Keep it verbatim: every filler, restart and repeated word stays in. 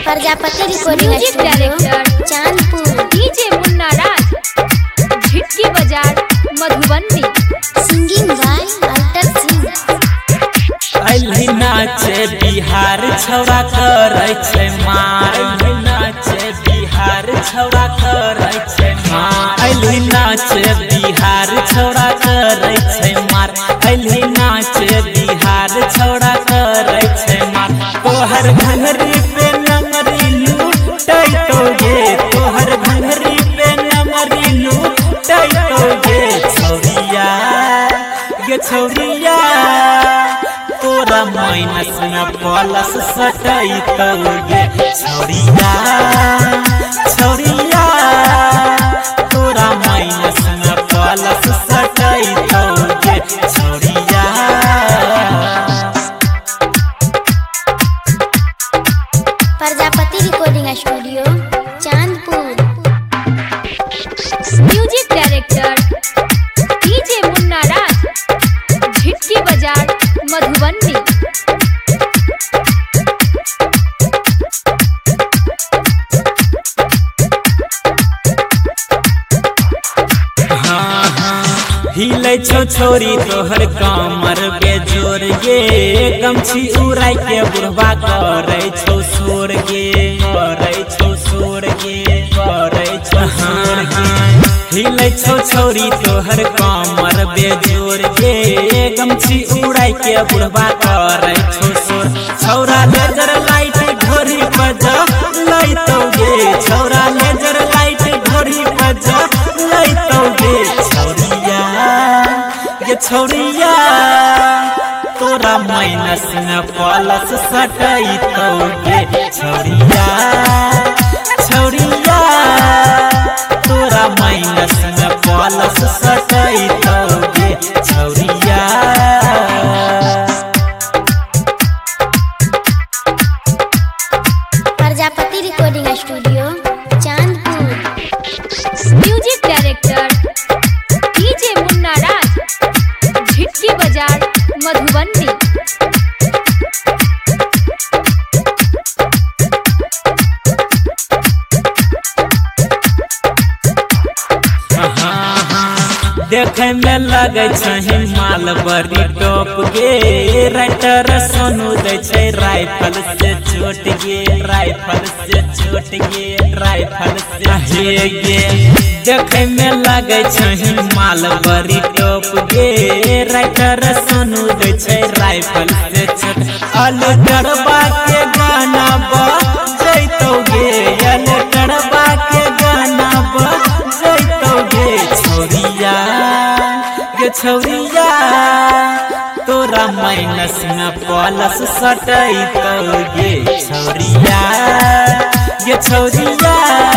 Prajapati recording studio Chandpur. DJ Munna Raj Jhitki Bazar Madhubani. Singing by अल्टर सिंह। अली नाचे बिहार छौड़ा करे छै मार। अली नाचे बिहार छौड़ा करे छै मार। अली नाचे बिहार छौड़ा करे छै मार। अली नाचे बिहार छौड़ा करे छै मार। तोहर घंगरी पे नमरी लूटै तो गे। तोहर घंगरी पे नमरी लूटै तो गे। छौरिया गे छौरिया तोरा माइनस में प्लस सटै तो गे। छौरिया छौरिया तोरा माइनस में प्लस सटै तो गे। छौरिया Prajapati recording studio Chandpur. Music director DJ Munna Raj Jhitki Bazar Madhubani. हाँ हाँ हिलै छौ छोरी तोहर कमर बेजोर गे। गमछी उड़ाई के बुढ़वा करे छौ सोर गे। करे छौ सोर गे करे छौ सोर गे। हिलै छौ छोरी तोहर कमर बेजोर गे। गमछी उड़ाई के बुढ़वा करे छौ सोर। छौरा लेजर लाइट घोरी बजा लैतौ गे। छौरा लेजर लाइट घोरी बजा लैतौ गे। छौरिया गे छौरिया तोरा माइनस में प्लस सटै तो गे। छौरिया छौरिया तोरा माइनस में प्लस सटै तो गे। छौरिया Prajapati recording studio Chandpur. Music director DJ Munna Raj Jhitki Bazar Madhubani. देखे में लगे छही माल बड़ी टॉप गे। राइटर सोनू दे छै राइफल से चोट गे। राइफल से चोट गे राइफल से हे गे। देखे में लगे छही माल बड़ी टॉप गे। राइटर सोनू दे छै राइफल से चोट। अलटरबा के गाना बजैतौ गे। अलटरबा के गाना बजैतौ गे। छौरिया गे छौरिया तोरा माइनस में प्लस सटै तो गे। छौरिया गे छौरिया